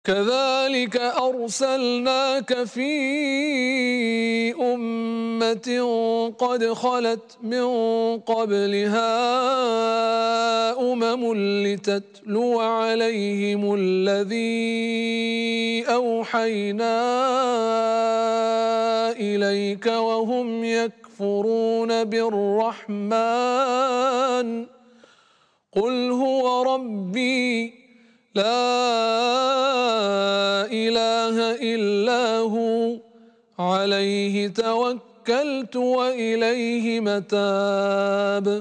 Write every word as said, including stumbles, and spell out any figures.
كذلك أرسلناك في أمة قد خلت من قبلها أمم لتتلو عليهم الذي أوحينا إليك وهم يكفرون بالرحمن قل هو ربي لا إله إلا هو عليه توكلت وإليه متاب